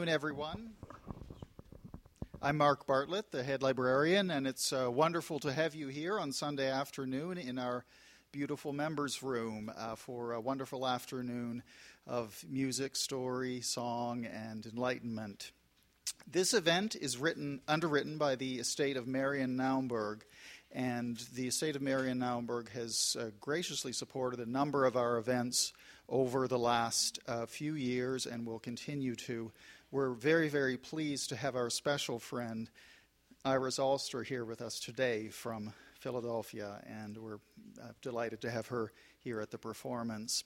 everyone. I'm Mark Bartlett, the head librarian, and it's wonderful to have you here on Sunday afternoon in our beautiful members' room for a wonderful afternoon of music, story, song, and enlightenment. This event is underwritten by the estate of Marion Naumburg, and the estate of Marion Naumburg has graciously supported a number of our events over the last few years and will continue to. We're very, very pleased to have our special friend Iris Alster here with us today from Philadelphia, and we're delighted to have her here at the performance.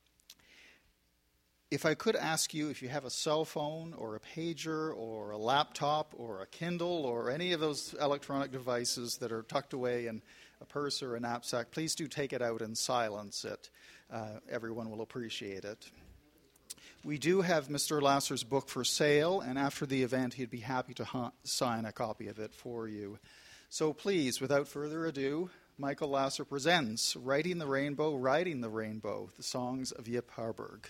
If I could ask you, if you have a cell phone or a pager or a laptop or a Kindle or any of those electronic devices that are tucked away in a purse or a knapsack, please do take it out and silence it. Everyone will appreciate it. We do have Mr. Lasser's book for sale, and after the event, he'd be happy to sign a copy of it for you. So please, without further ado, Michael Lasser presents Writing the Rainbow, Riding the Rainbow, the songs of Yip Harburg.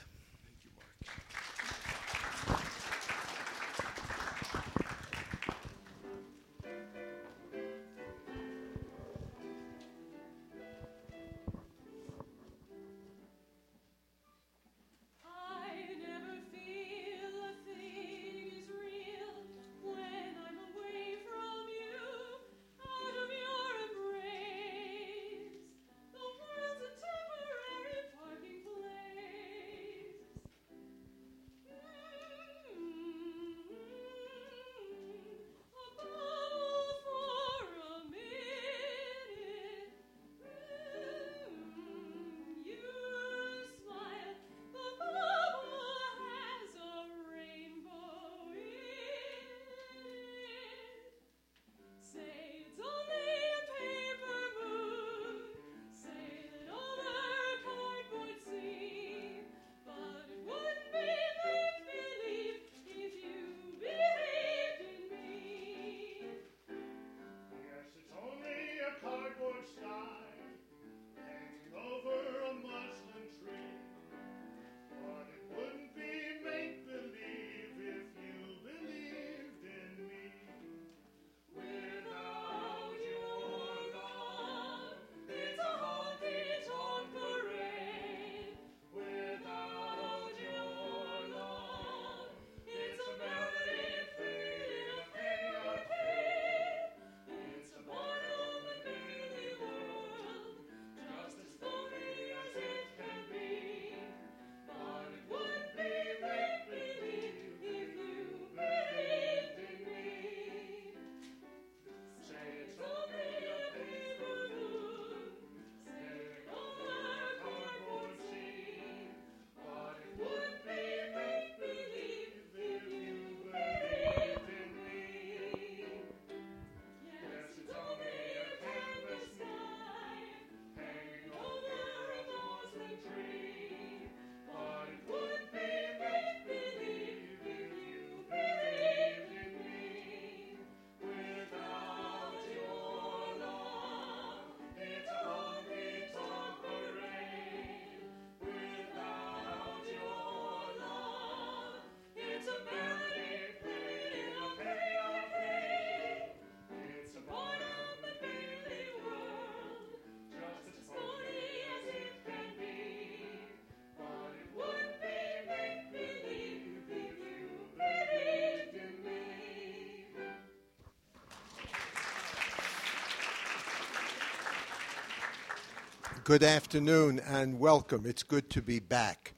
Good afternoon and welcome. It's good to be back.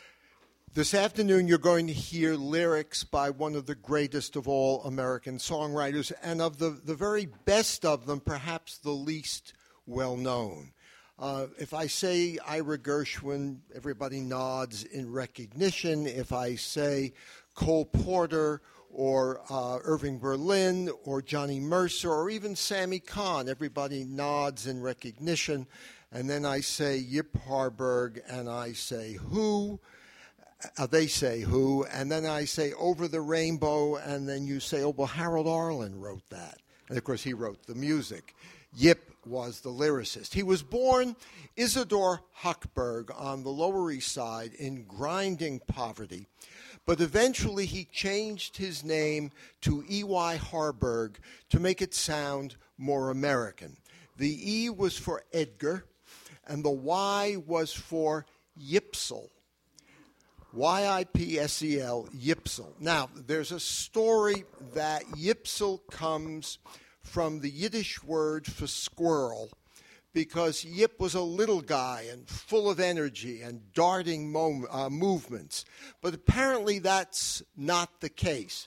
This afternoon you're going to hear lyrics by one of the greatest of all American songwriters, and of the very best of them, perhaps the least well-known. If I say Ira Gershwin, everybody nods in recognition. If I say Cole Porter or Irving Berlin or Johnny Mercer or even Sammy Cahn, everybody nods in recognition. And then I say Yip Harburg, and I say who, they say who, and then I say Over the Rainbow, and then you say, oh, well, Harold Arlen wrote that. And, of course, he wrote the music. Yip was the lyricist. He was born Isidor Hochberg on the Lower East Side in grinding poverty, but eventually he changed his name to E.Y. Harburg to make it sound more American. The E was for Edgar, and the Y was for Yipsel. Y-I-P-S-E-L, Yipsel. Now, there's a story that Yipsel comes from the Yiddish word for squirrel, because Yip was a little guy and full of energy and darting movements. But apparently that's not the case.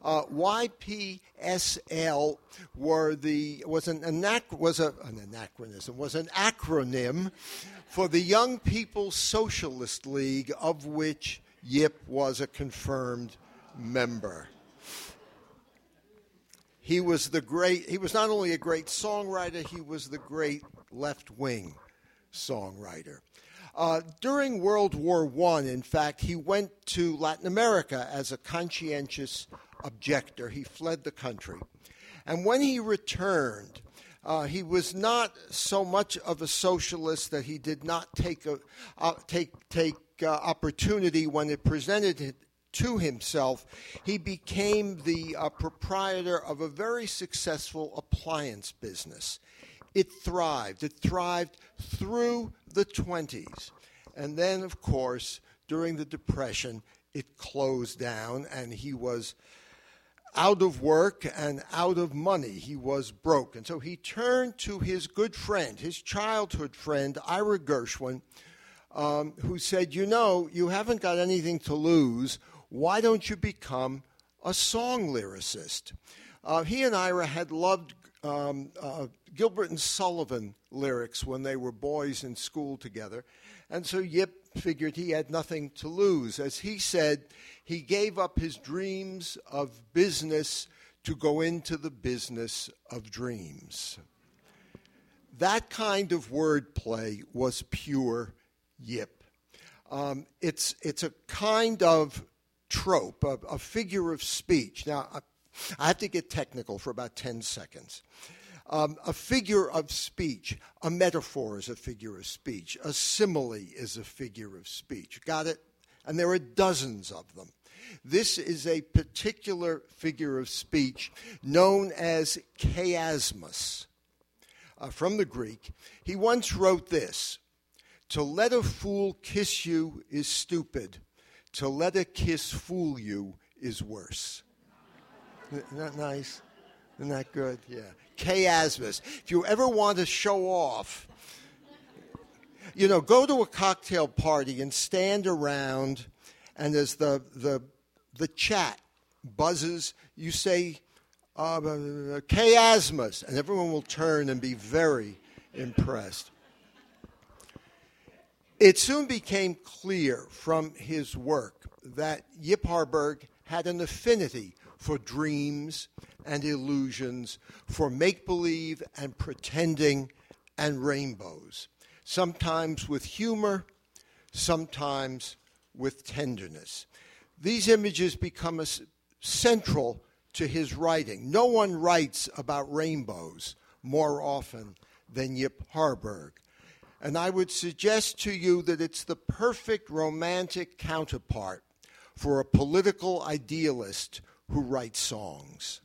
YPSL was an acronym for the Young People's Socialist League, of which Yip was a confirmed member. He was not only a great songwriter, he was the great left-wing songwriter. During World War I, in fact, he went to Latin America as a conscientious objector. He fled the country. And when he returned, he was not so much of a socialist that he did not take opportunity when it presented it to himself. He became the proprietor of a very successful appliance business. It thrived. It thrived through the 20s. And then, of course, during the Depression, it closed down, and he was out of work and out of money. He was broke. And so he turned to his good friend, his childhood friend, Ira Gershwin, who said, you haven't got anything to lose. Why don't you become a song lyricist? He and Ira had loved Gilbert and Sullivan lyrics when they were boys in school together. And so Yip figured he had nothing to lose. As he said, he gave up his dreams of business to go into the business of dreams. That kind of wordplay was pure Yip. It's a kind of trope, a figure of speech. Now, I have to get technical for about 10 seconds. A figure of speech, a metaphor is a figure of speech. A simile is a figure of speech. Got it? And there are dozens of them. This is a particular figure of speech known as chiasmus, from the Greek. He once wrote this: "To let a fool kiss you is stupid. To let a kiss fool you is worse." Isn't that nice? Isn't that good? Yeah. Chiasmus. If you ever want to show off, go to a cocktail party and stand around, and as the chat buzzes, you say, chiasmus, and everyone will turn and be very impressed. It soon became clear from his work that Yip Harburg had an affinity for dreams and illusions, for make-believe and pretending and rainbows, sometimes with humor, sometimes with tenderness. These images become central to his writing. No one writes about rainbows more often than Yip Harburg. And I would suggest to you that it's the perfect romantic counterpart for a political idealist who writes songs.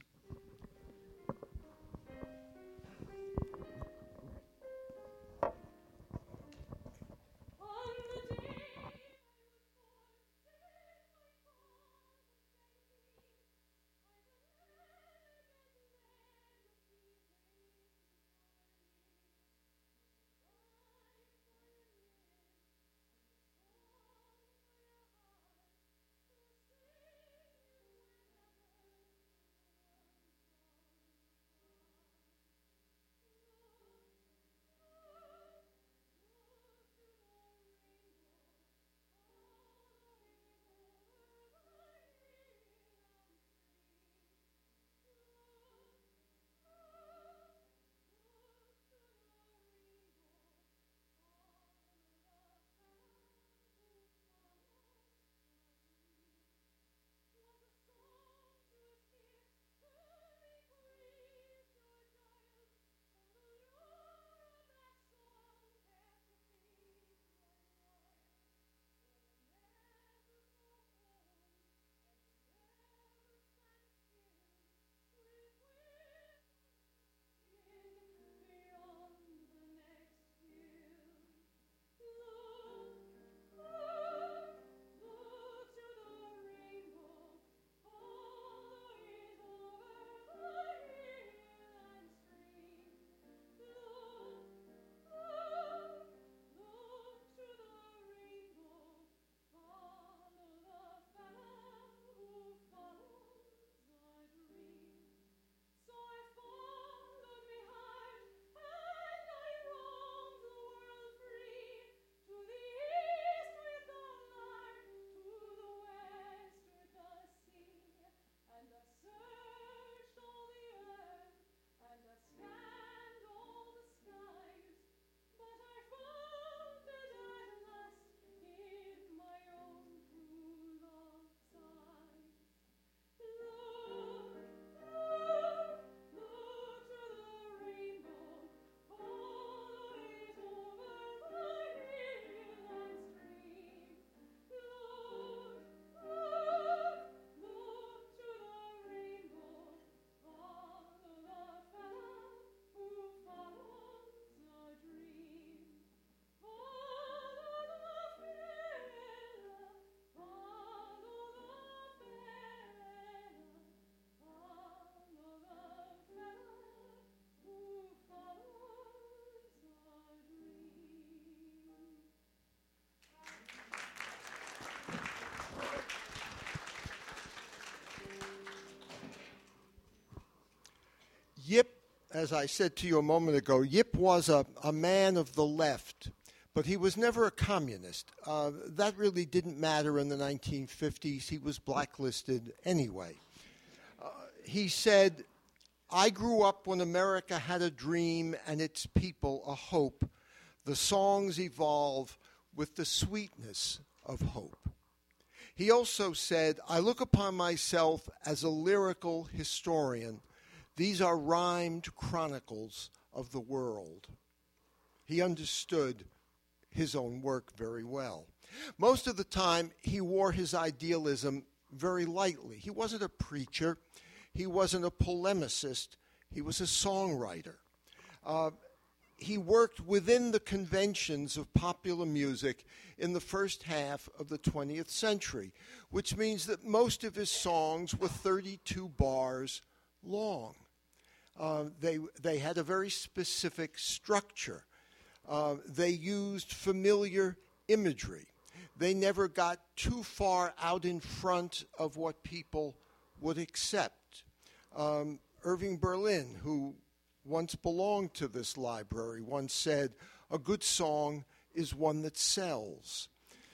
Yip, as I said to you a moment ago, Yip was a man of the left, but he was never a communist. That really didn't matter in the 1950s. He was blacklisted anyway. He said, "I grew up when America had a dream and its people a hope. The songs evolve with the sweetness of hope." He also said, "I look upon myself as a lyrical historian. These are rhymed chronicles of the world." He understood his own work very well. Most of the time, he wore his idealism very lightly. He wasn't a preacher. He wasn't a polemicist. He was a songwriter. He worked within the conventions of popular music in the first half of the 20th century, which means that most of his songs were 32 bars long. They had a very specific structure. They used familiar imagery. They never got too far out in front of what people would accept. Irving Berlin, who once belonged to this library, once said, "A good song is one that sells."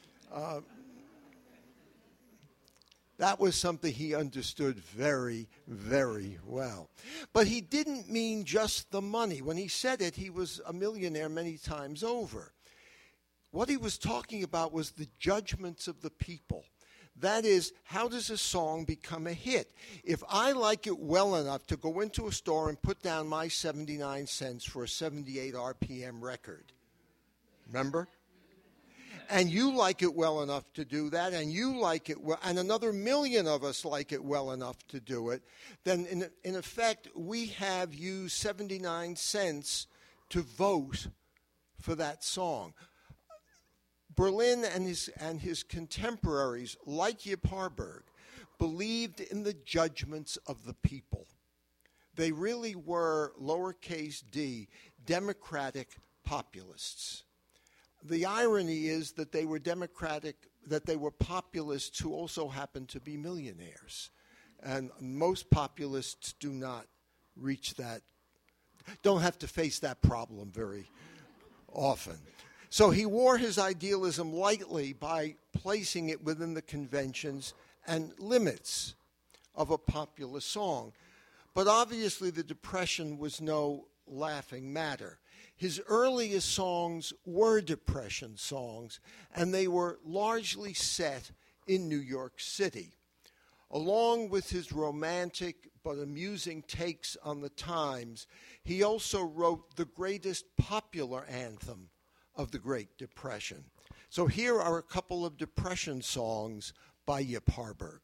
That was something he understood very, very well. But he didn't mean just the money. When he said it, he was a millionaire many times over. What he was talking about was the judgments of the people. That is, how does a song become a hit? If I like it well enough to go into a store and put down my 79 cents for a 78 RPM record, remember? And you like it well enough to do that, and you like it well, and another million of us like it well enough to do it, then in effect, we have used 79 cents to vote for that song. Berlin and his contemporaries, like Yip Harburg, believed in the judgments of the people. They really were, lowercase d, democratic populists. The irony is that they were populists who also happened to be millionaires. And most populists do not reach that, don't have to face that problem very often. So he wore his idealism lightly by placing it within the conventions and limits of a popular song. But obviously the Depression was no laughing matter. His earliest songs were Depression songs, and they were largely set in New York City. Along with his romantic but amusing takes on the times, he also wrote the greatest popular anthem of the Great Depression. So here are a couple of Depression songs by Yip Harburg.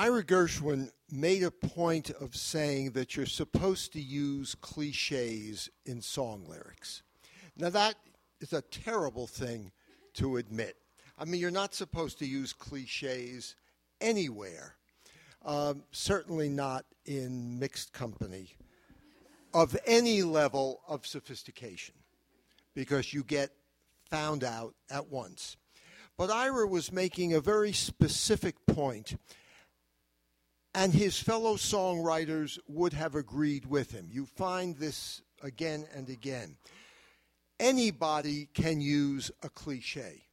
Ira Gershwin made a point of saying that you're supposed to use cliches in song lyrics. Now, that is a terrible thing to admit. I mean, you're not supposed to use cliches anywhere, certainly not in mixed company of any level of sophistication, because you get found out at once. But Ira was making a very specific point, and his fellow songwriters would have agreed with him. You find this again and again. Anybody can use a cliche.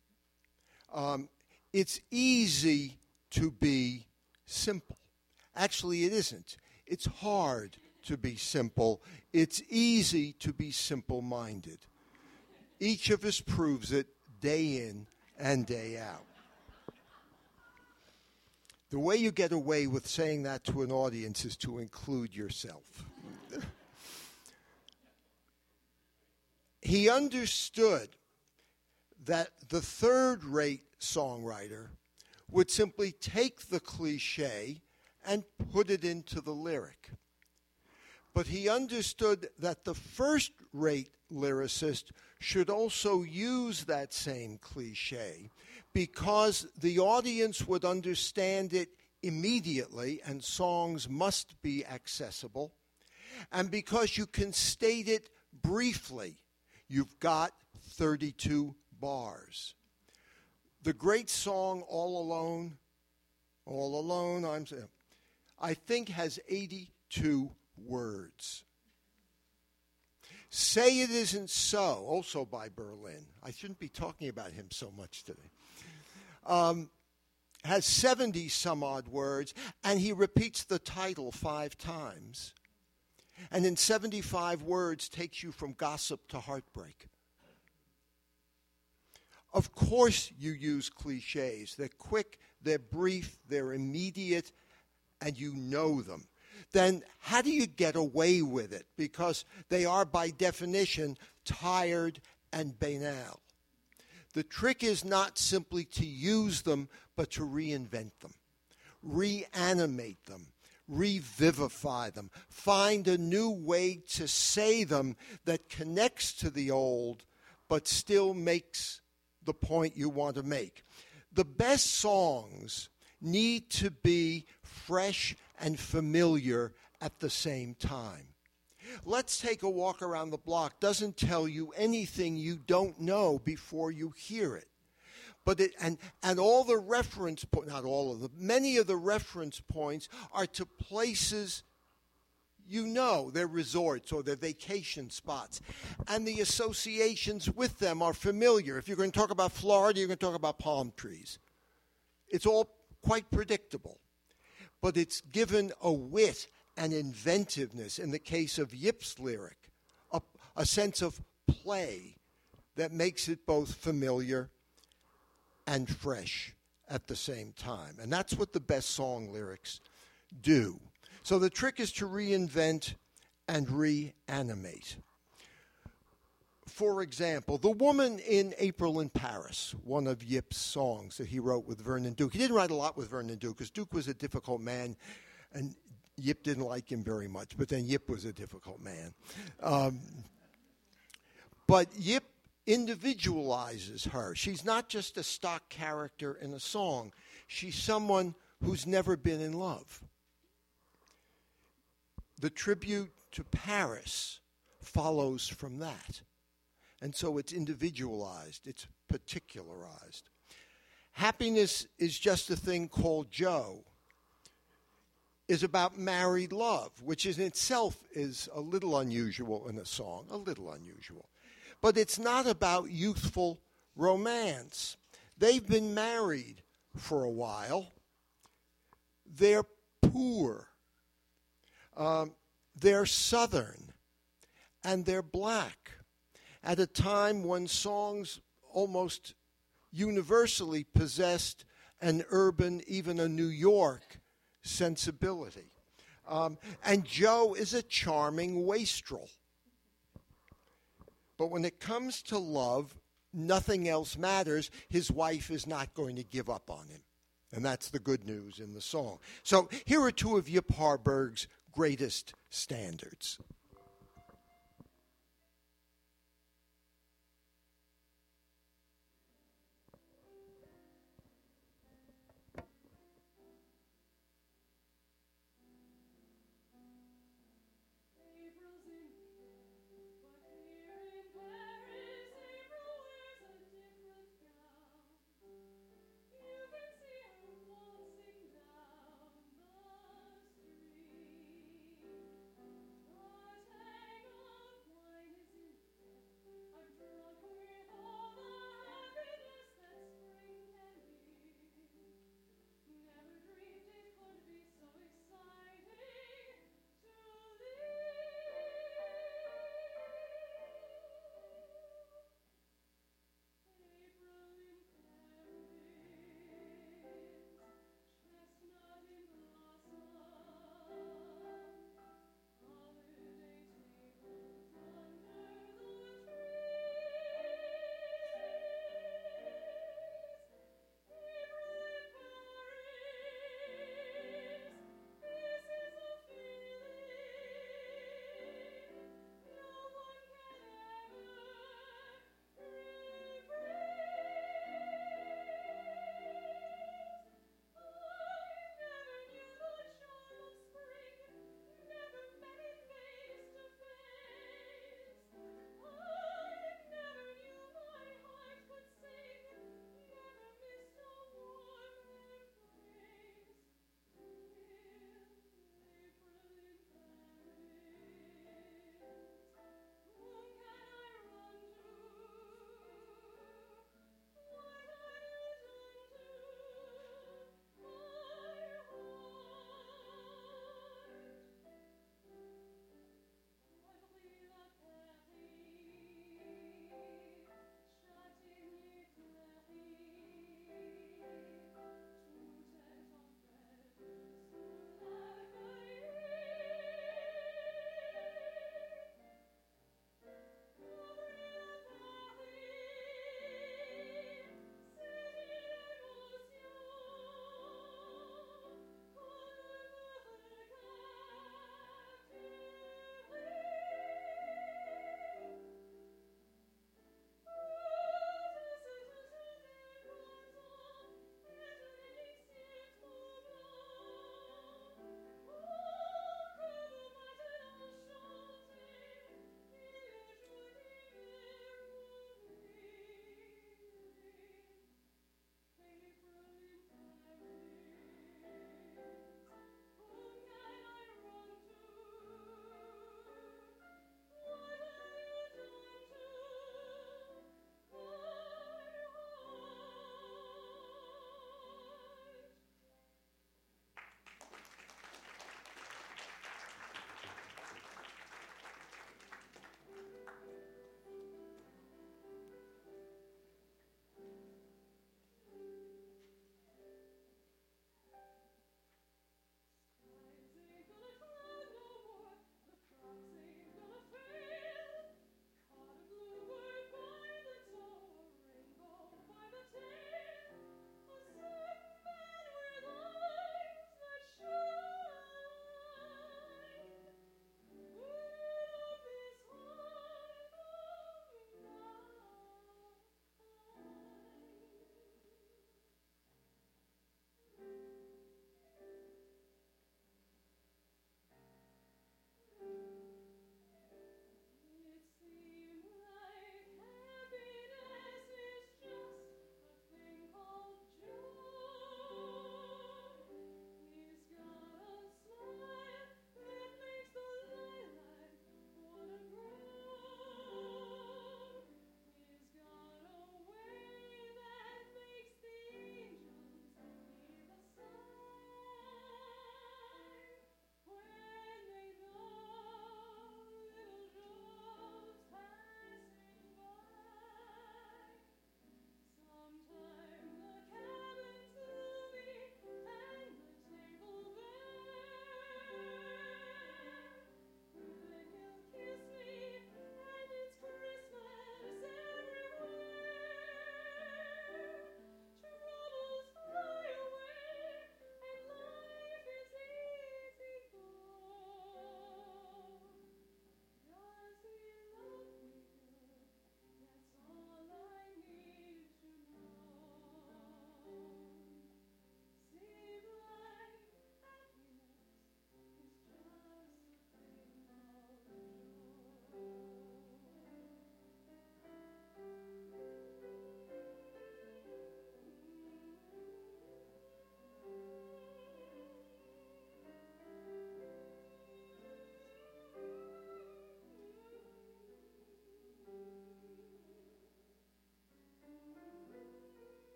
It's easy to be simple. Actually, it isn't. It's hard to be simple. It's easy to be simple-minded. Each of us proves it day in and day out. The way you get away with saying that to an audience is to include yourself. He understood that the third-rate songwriter would simply take the cliche and put it into the lyric. But he understood that the first-rate lyricist should also use that same cliche because the audience would understand it immediately, and songs must be accessible, and because you can state it briefly. You've got 32 bars. The great song All Alone, I think has 82 words. Say It Isn't So, also by Berlin. I shouldn't be talking about him so much today. Has 70 some odd words, and he repeats the title 5 times. And in 75 words takes you from gossip to heartbreak. Of course you use cliches. They're quick, they're brief, they're immediate, and you know them. Then how do you get away with it? Because they are, by definition, tired and banal. The trick is not simply to use them, but to reinvent them, reanimate them, revivify them, find a new way to say them that connects to the old, but still makes the point you want to make. The best songs need to be fresh and familiar at the same time. Let's Take a Walk Around the Block doesn't tell you anything you don't know before you hear it. But and all the reference points, not all of them, many of the reference points are to places you know, they're resorts or they're vacation spots. And the associations with them are familiar. If you're going to talk about Florida, you're going to talk about palm trees. It's all quite predictable. But it's given a wit and inventiveness in the case of Yip's lyric, a sense of play that makes it both familiar and fresh at the same time. And that's what the best song lyrics do. So the trick is to reinvent and reanimate. For example, The Woman in April in Paris, one of Yip's songs that he wrote with Vernon Duke. He didn't write a lot with Vernon Duke because Duke was a difficult man and Yip didn't like him very much, but then Yip was a difficult man. But Yip individualizes her. She's not just a stock character in a song. She's someone who's never been in love. The tribute to Paris follows from that. And so it's individualized, it's particularized. Happiness is just a thing called Joe is about married love, which in itself is a little unusual in a song, a little unusual. But it's not about youthful romance. They've been married for a while. They're poor. They're Southern. And they're black. At a time when songs almost universally possessed an urban, even a New York sensibility. And Joe is a charming wastrel. But when it comes to love, nothing else matters. His wife is not going to give up on him. And that's the good news in the song. So here are two of Yip Harburg's greatest standards. Down the street.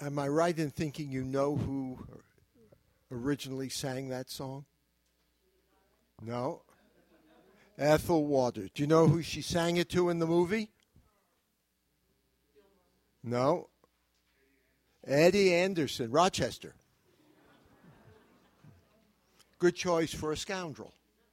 Am I right in thinking you know who originally sang that song? No? Ethel Waters. Do you know who she sang it to in the movie? No? Eddie Anderson, Rochester. Good choice for a scoundrel.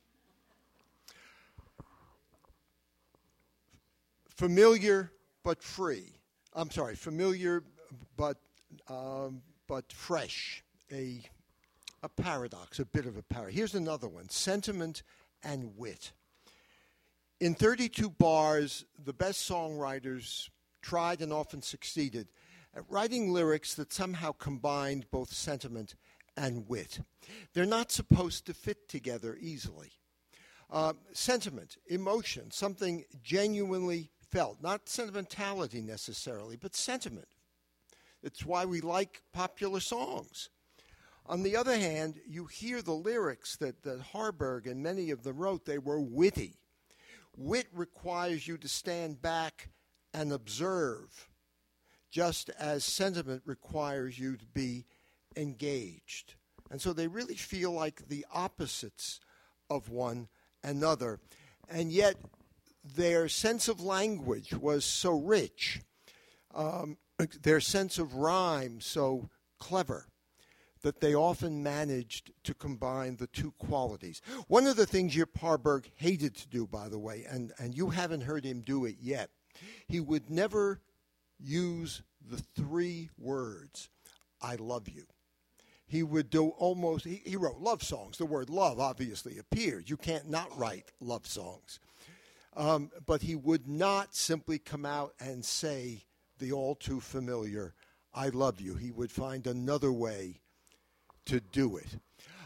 Familiar but free. I'm sorry, familiar but fresh. A paradox, a bit of a paradox. Here's another one: sentiment and wit. In 32 bars, the best songwriters tried and often succeeded at writing lyrics that somehow combined both sentiment and wit. They're not supposed to fit together easily. Sentiment, emotion, something genuinely felt, not sentimentality necessarily, but sentiment. It's why we like popular songs. On the other hand, you hear the lyrics that Harburg and many of them wrote. They were witty. Wit requires you to stand back and observe, just as sentiment requires you to be engaged. And so they really feel like the opposites of one another. And yet their sense of language was so rich, their sense of rhyme so clever, that they often managed to combine the two qualities. One of the things Yip Harburg hated to do, by the way, and you haven't heard him do it yet, he would never use the three words, I love you. He would do almost, he wrote love songs. The word love obviously appears. You can't not write love songs. But he would not simply come out and say the all too familiar, I love you. He would find another way to do it.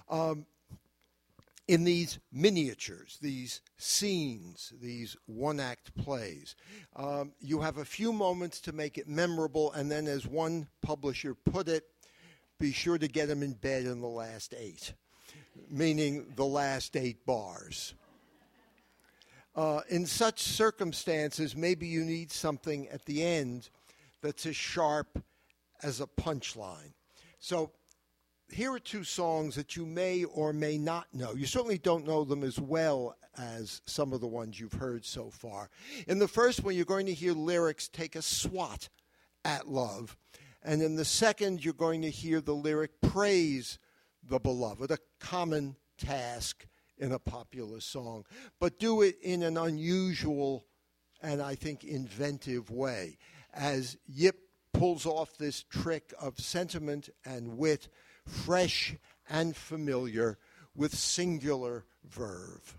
In these miniatures, these scenes, these one-act plays, you have a few moments to make it memorable, and then as one publisher put it, be sure to get them in bed in the last 8, meaning the last 8 bars. In such circumstances, maybe you need something at the end that's as sharp as a punchline. So here are 2 songs that you may or may not know. You certainly don't know them as well as some of the ones you've heard so far. In the first one, you're going to hear lyrics take a swat at love. And in the second, you're going to hear the lyric praise the beloved, a common task in a popular song, but do it in an unusual and I think inventive way, as Yip pulls off this trick of sentiment and wit, fresh and familiar, with singular verve.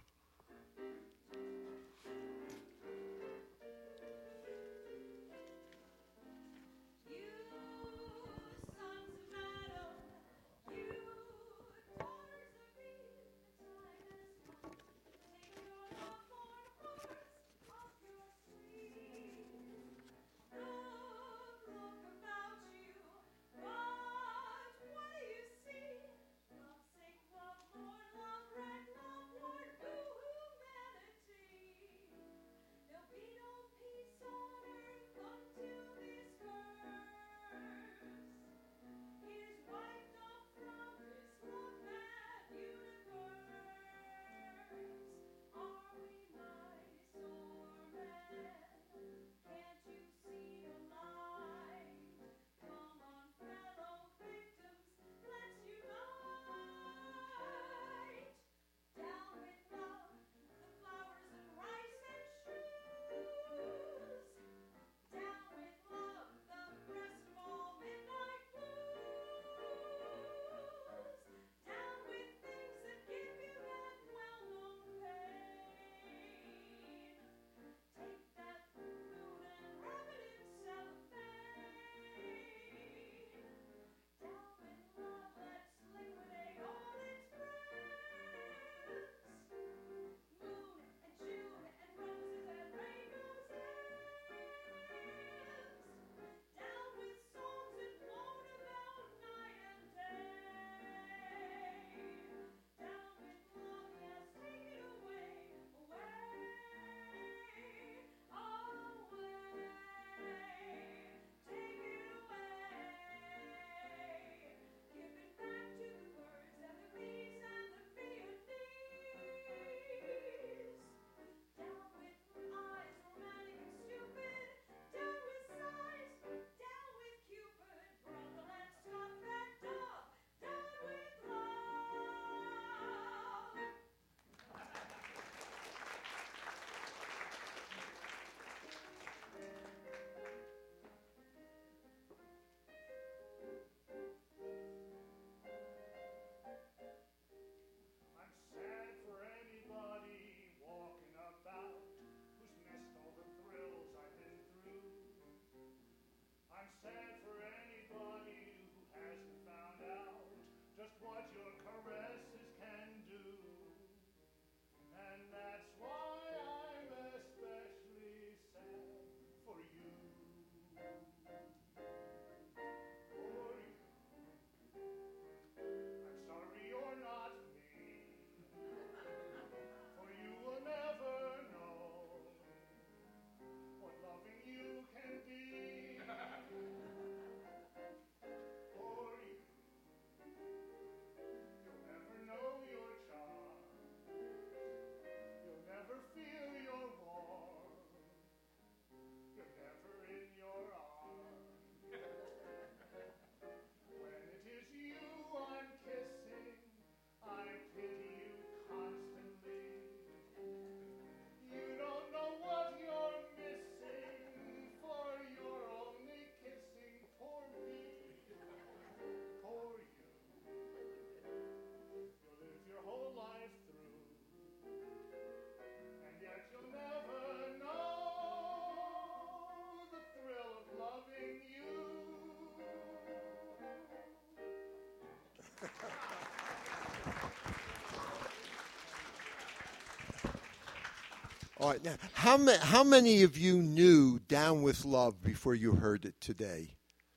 All right, now, how many of you knew Down with Love before you heard it today?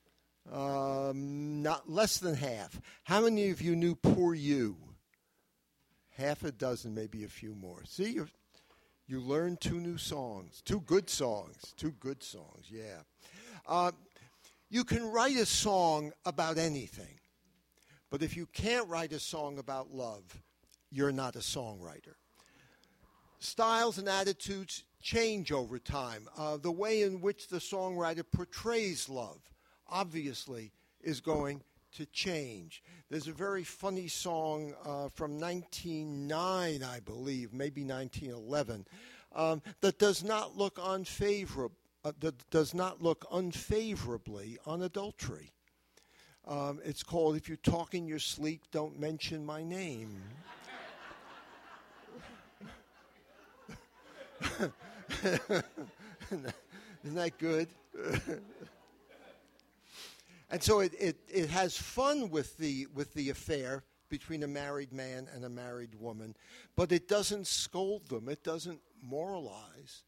Not less than half. How many of you knew Poor You? Half a dozen, maybe a few more. See, you learned two new songs, two good songs, yeah. You can write a song about anything, but if you can't write a song about love, you're not a songwriter. Styles and attitudes change over time. The way in which the songwriter portrays love, obviously, is going to change. There's a very funny song from 1909, I believe, maybe 1911, that does not look unfavorably on adultery. It's called "If You Talk in Your Sleep, Don't Mention My Name." Isn't that good? And so it has fun with the affair between a married man and a married woman, but it doesn't scold them. It doesn't moralize.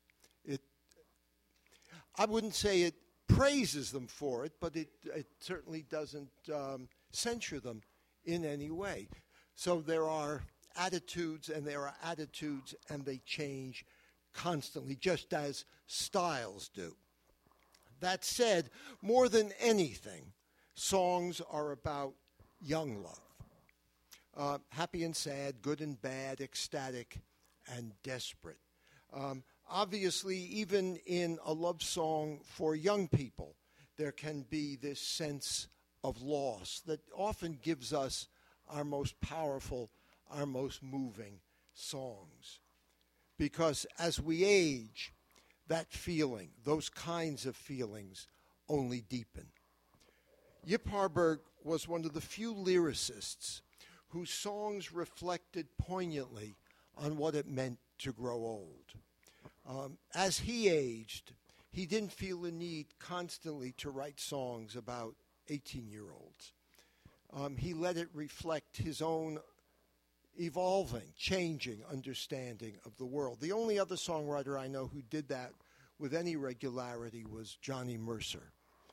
I wouldn't say it praises them for it, but it certainly doesn't censure them in any way. So there are attitudes, and they change constantly, just as styles do. That said, more than anything, songs are about young love. Happy and sad, good and bad, ecstatic and desperate. Obviously, even in a love song for young people, there can be this sense of loss that often gives us our most powerful, our most moving songs. Because as we age, that feeling, those kinds of feelings, only deepen. Yip Harburg was one of the few lyricists whose songs reflected poignantly on what it meant to grow old. As he aged, he didn't feel the need constantly to write songs about 18-year-olds. He let it reflect his own evolving, changing understanding of the world. The only other songwriter I know who did that with any regularity was Johnny Mercer.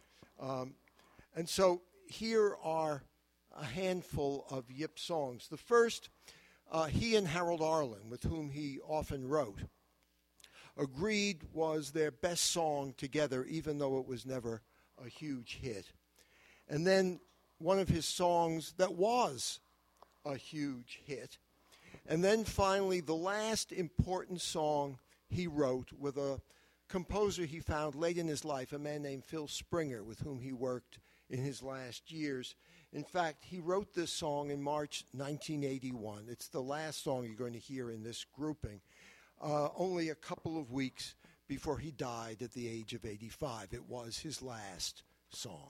And so here are a handful of Yip songs. The first, he and Harold Arlen, with whom he often wrote, agreed was their best song together, even though it was never a huge hit. And then one of his songs that was a huge hit. And then finally, the last important song he wrote with a composer he found late in his life, a man named Phil Springer, with whom he worked in his last years. In fact, he wrote this song in March 1981. It's the last song you're going to hear in this grouping, only a couple of weeks before he died at the age of 85. It was his last song.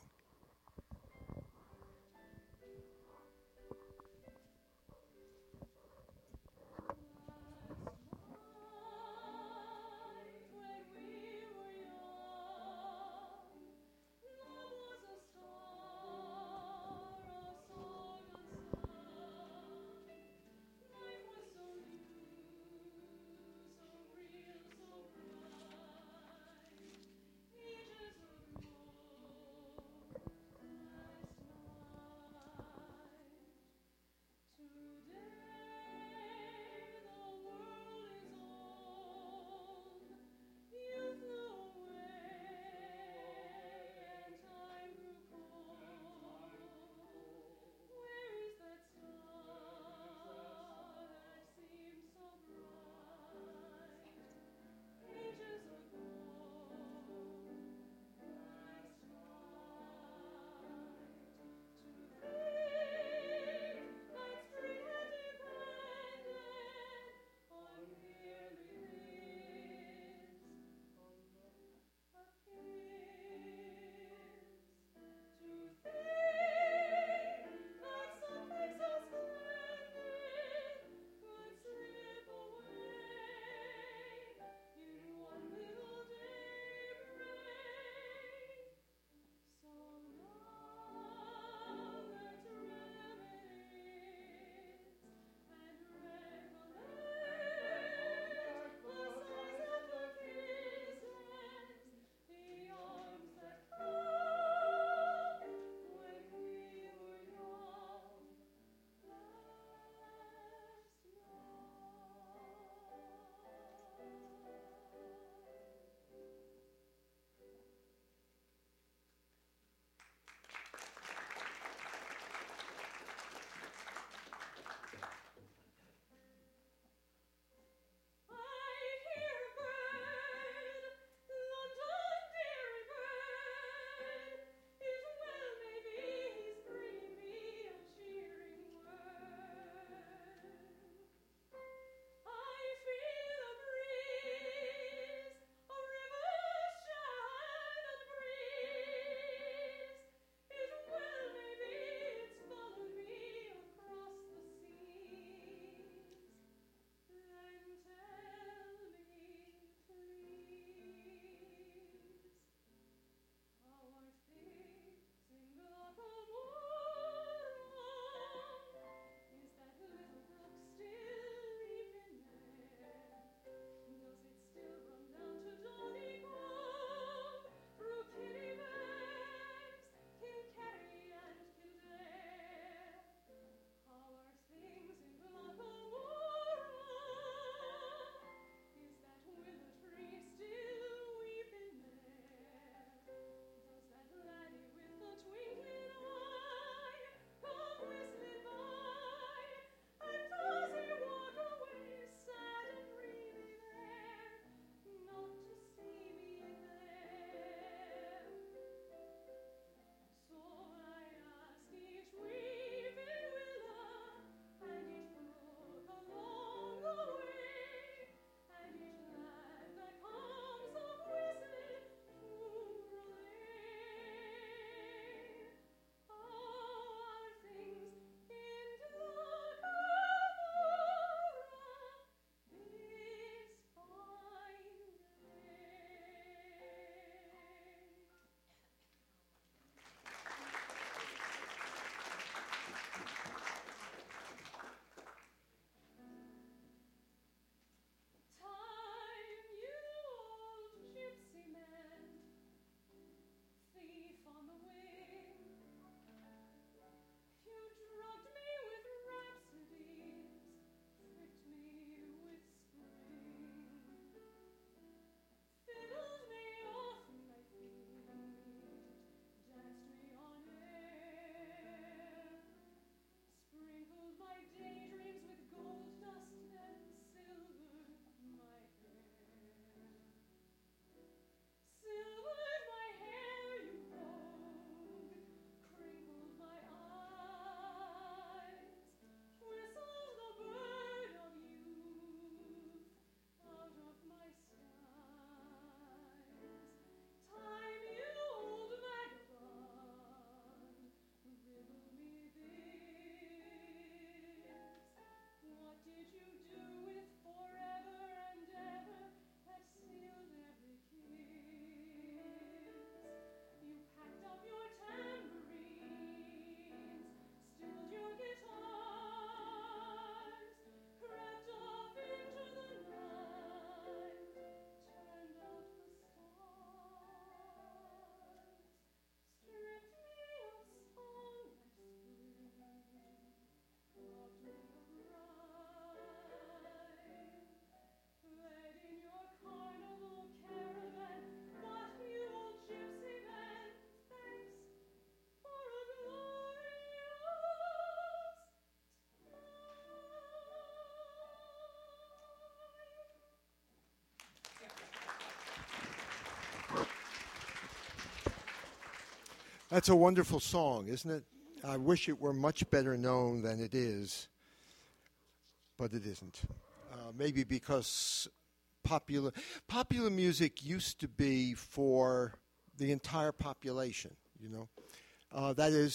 That's a wonderful song, isn't it? I wish it were much better known than it is, but it isn't. Maybe because popular music used to be for the entire population, you know. That is,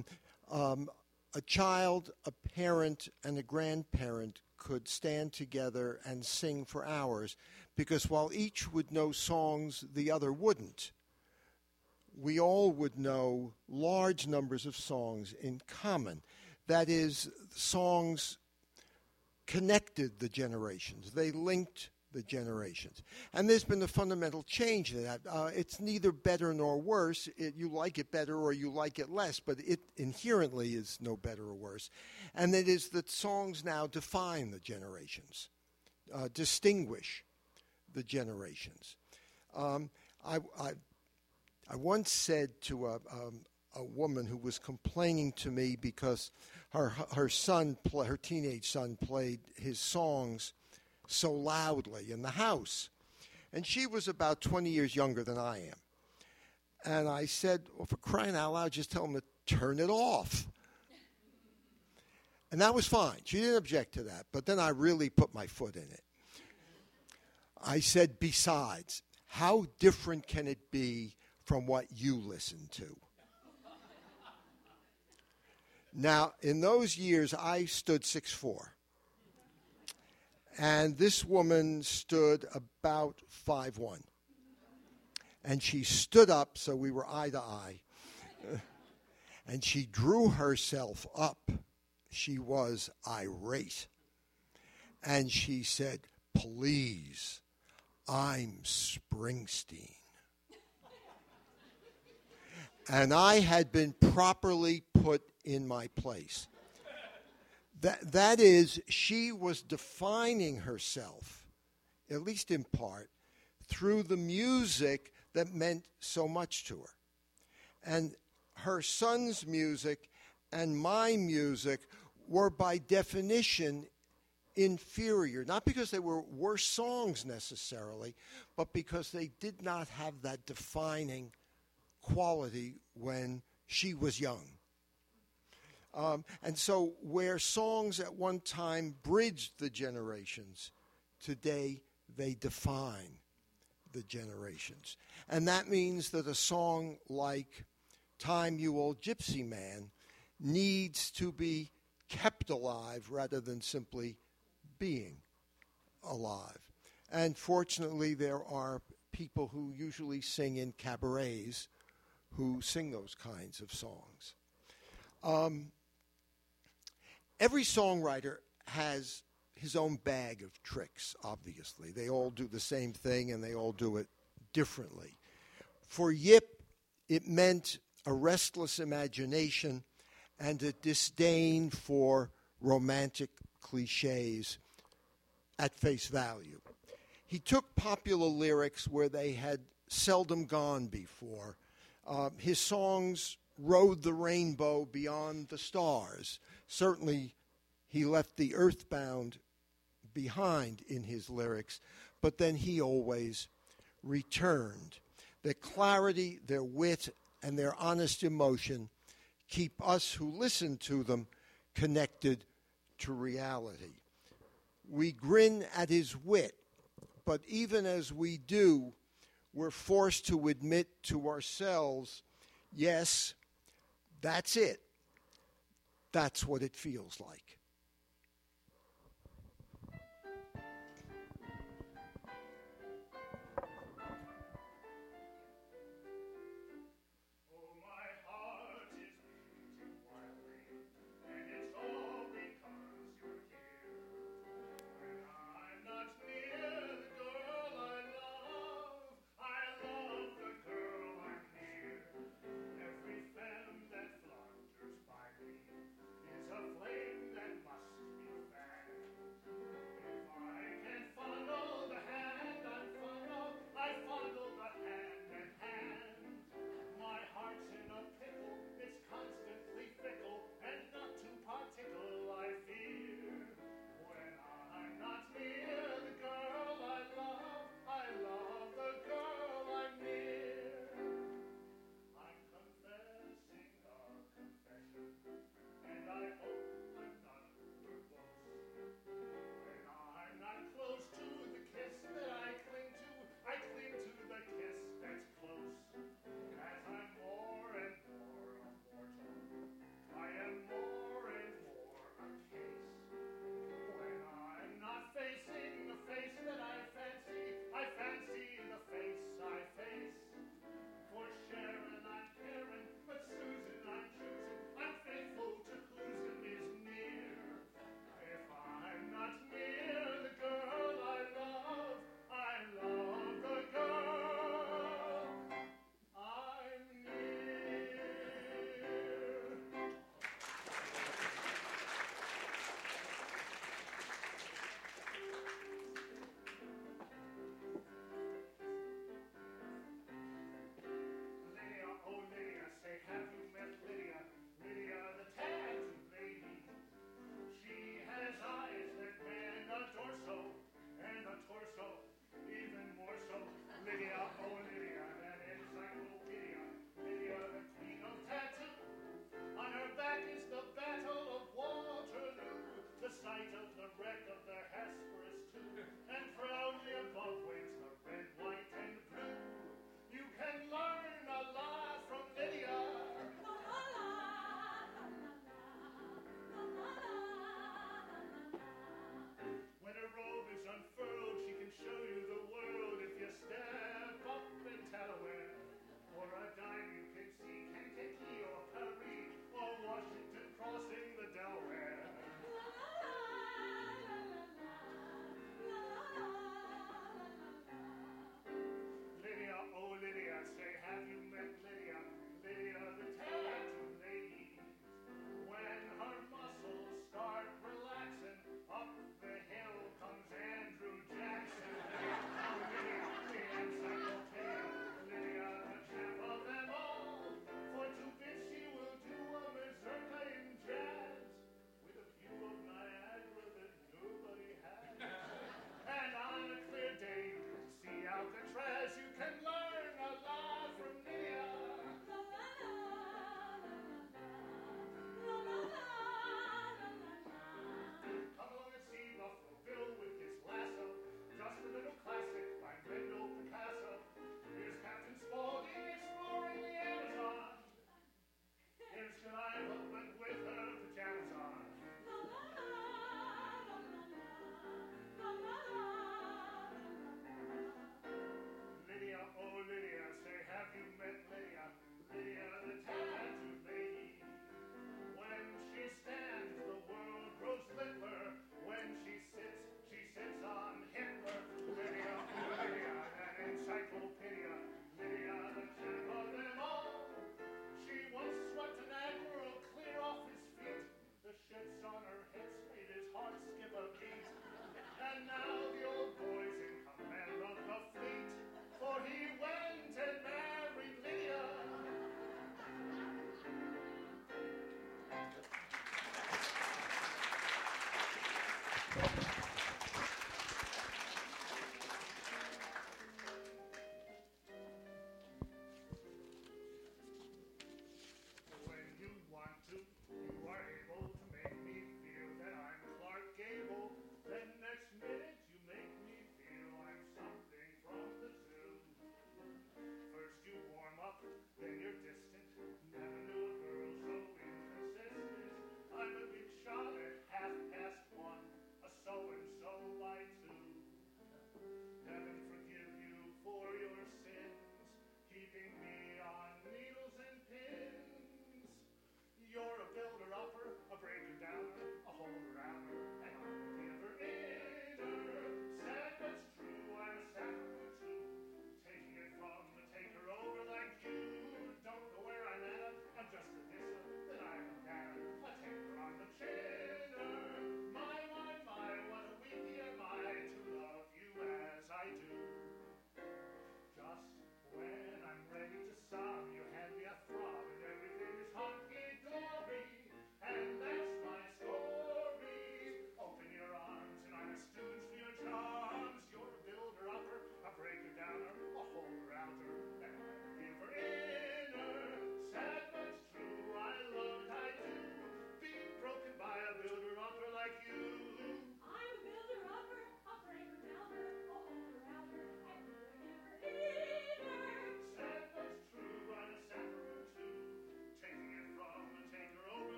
a child, a parent, and a grandparent could stand together and sing for hours, because while each would know songs the other wouldn't, we all would know large numbers of songs in common. That is, songs connected the generations. They linked the generations. And there's been a fundamental change in that. It's neither better nor worse. You like it better or you like it less, but it inherently is no better or worse. And it is that songs now define the generations, distinguish the generations. I once said to a woman who was complaining to me because her teenage son played his songs so loudly in the house. And she was about 20 years younger than I am. And I said, well, for crying out loud, just tell him to turn it off. And that was fine. She didn't object to that. But then I really put my foot in it. I said, besides, how different can it be from what you listen to? Now, in those years, I stood 6'4". And this woman stood about 5'1". And she stood up, so we were eye to eye. And she drew herself up. She was irate. And she said, please, I'm Springsteen. And I had been properly put in my place. That is, she was defining herself, at least in part, through the music that meant so much to her. And her son's music and my music were by definition inferior, not because they were worse songs necessarily, but because they did not have that defining quality when she was young. And so where songs at one time bridged the generations, today they define the generations. And that means that a song like Time, You Old Gypsy Man needs to be kept alive rather than simply being alive. And fortunately, there are people who usually sing in cabarets who sing those kinds of songs. Every songwriter has his own bag of tricks, obviously. They all do the same thing, and they all do it differently. For Yip, it meant a restless imagination and a disdain for romantic cliches at face value. He took popular lyrics where they had seldom gone before. His songs rode the rainbow beyond the stars. Certainly, he left the earthbound behind in his lyrics, but then he always returned. Their clarity, their wit, and their honest emotion keep us who listen to them connected to reality. We grin at his wit, but even as we do, we're forced to admit to ourselves, yes, that's it. That's what it feels like.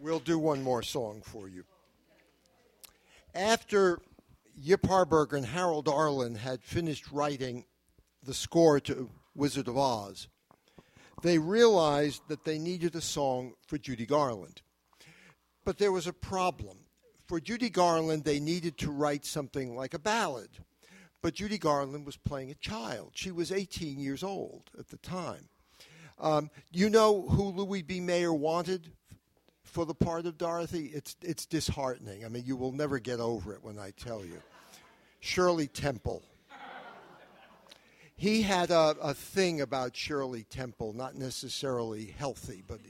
We'll do one more song for you. After Yip Harburg and Harold Arlen had finished writing the score to Wizard of Oz, they realized that they needed a song for Judy Garland. But there was a problem. For Judy Garland, they needed to write something like a ballad. But Judy Garland was playing a child. She was 18 years old at the time. You know who Louis B. Mayer wanted for the part of Dorothy? It's disheartening. I mean, you will never get over it when I tell you. Shirley Temple. He had a thing about Shirley Temple, not necessarily healthy, but...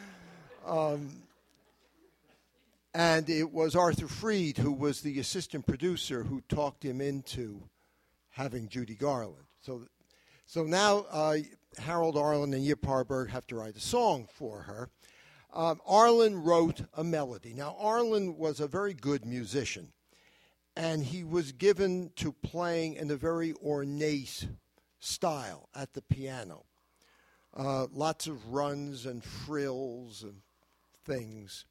and it was Arthur Freed, who was the assistant producer, who talked him into having Judy Garland. So now Harold Arlen and Yip Harburg have to write a song for her. Arlen wrote a melody. Now, Arlen was a very good musician, and he was given to playing in a very ornate style at the piano. Lots of runs and frills and things.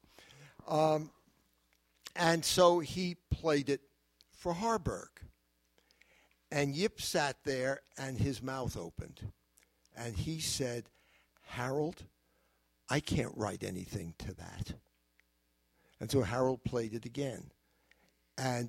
And so he played it for Harburg. And Yip sat there, and his mouth opened. And he said, Harold, I can't write anything to that. And so Harold played it again. And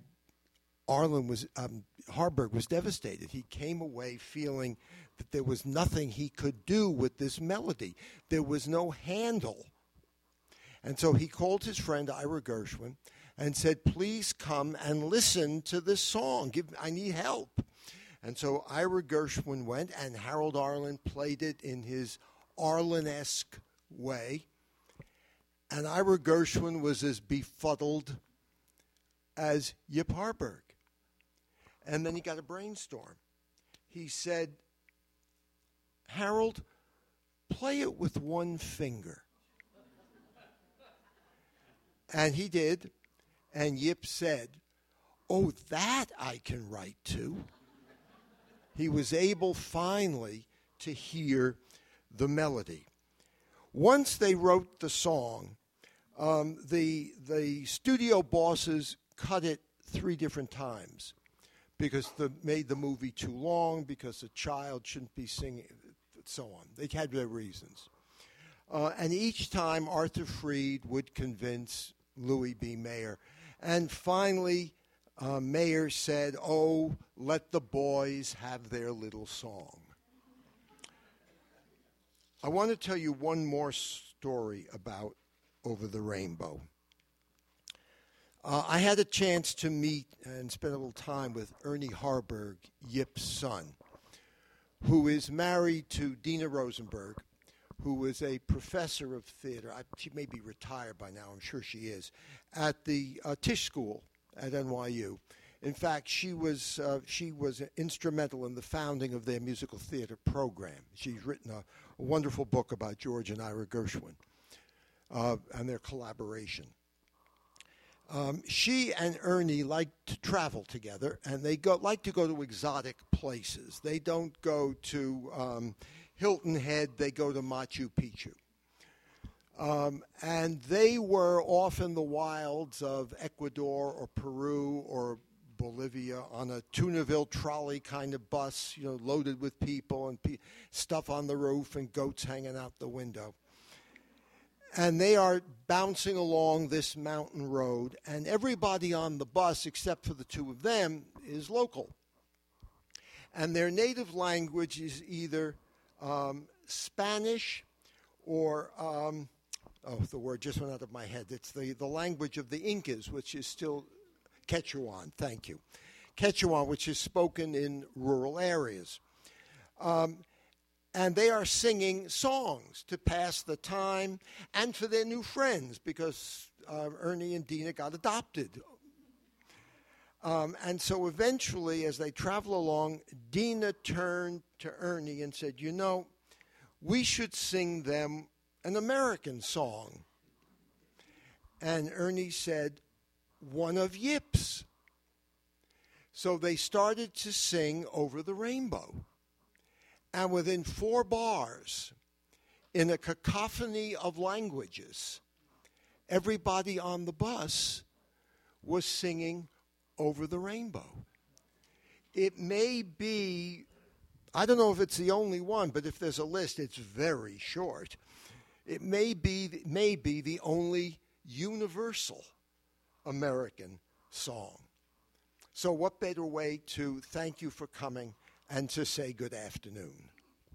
Harburg was devastated. He came away feeling that there was nothing he could do with this melody. There was no handle. And so he called his friend Ira Gershwin and said, please come and listen to this song. I need help. And so Ira Gershwin went, and Harold Arlen played it in his Arlen-esque way. And Ira Gershwin was as befuddled as Yip Harburg. And then he got a brainstorm. He said, Harold, play it with one finger. And he did. And Yip said, oh, that I can write to. He was able finally to hear the melody. Once they wrote the song, the studio bosses cut it 3 different times because they made the movie too long, because a child shouldn't be singing, so on. They had their reasons. And each time Arthur Freed would convince Louis B. Mayer. And finally, Mayer said, oh, let the boys have their little song. I want to tell you one more story about Over the Rainbow. I had a chance to meet and spend a little time with Ernie Harburg, Yip's son, who is married to Dina Rosenberg, who is a professor of theater. She may be retired by now, I'm sure she is, at the Tisch School at NYU. In fact, she was instrumental in the founding of their musical theater program. She's written a wonderful book about George and Ira Gershwin and their collaboration. She and Ernie like to travel together, and they like to go to exotic places. They don't go to Hilton Head, they go to Machu Picchu. And they were off in the wilds of Ecuador or Peru or Bolivia on a Tunaville trolley kind of bus, loaded with people and stuff on the roof and goats hanging out the window. And they are bouncing along this mountain road, and everybody on the bus, except for the 2 of them, is local. And their native language is either Spanish or, the word just went out of my head. It's the language of the Incas, which is still Quechuan, thank you. Quechuan, which is spoken in rural areas. And they are singing songs to pass the time and for their new friends, because Ernie and Dina got adopted. And so eventually, as they travel along, Dina turned to Ernie and said, we should sing them an American song. And Ernie said, one of Yip's. So they started to sing Over the Rainbow. And within 4 bars, in a cacophony of languages, everybody on the bus was singing Over the Rainbow. It may be, I don't know if it's the only one, but if there's a list, it's very short. It may be the only universal American song. So what better way to thank you for coming and to say good afternoon?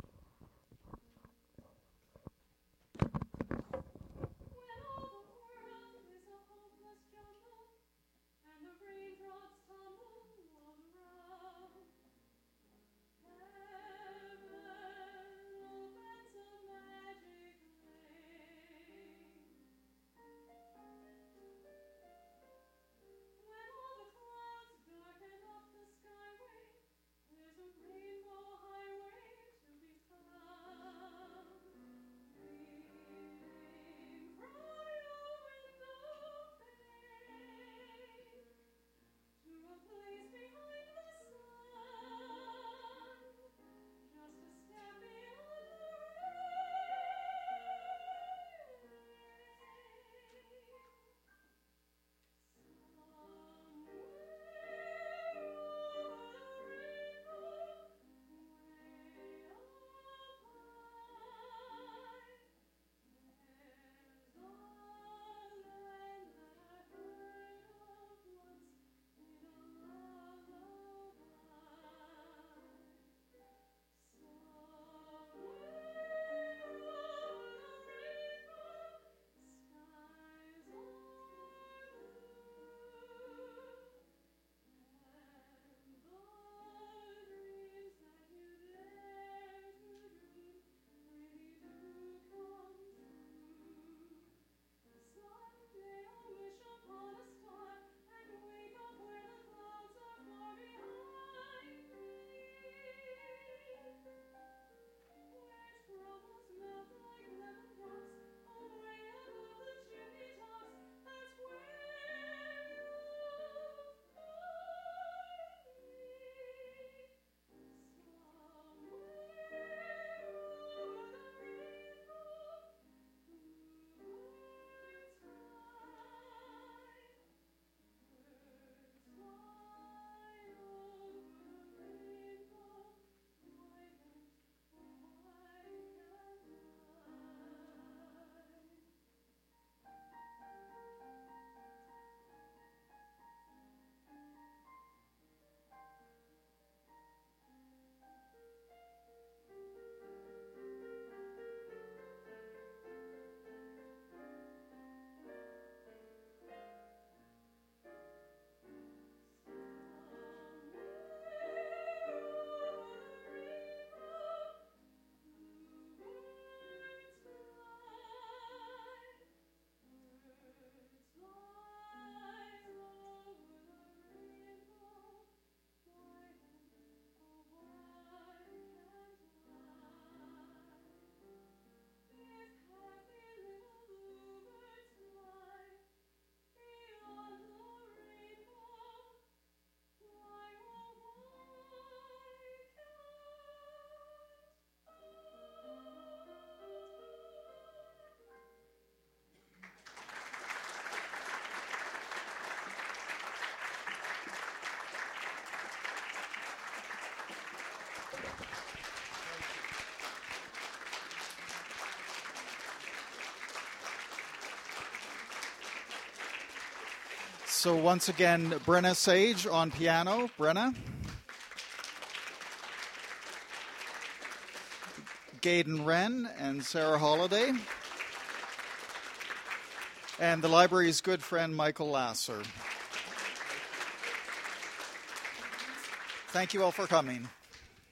So once again, Brenna Sage on piano. Brenna. Gaydon Wren and Sarah Holliday. And the library's good friend, Michael Lasser. Thank you all for coming.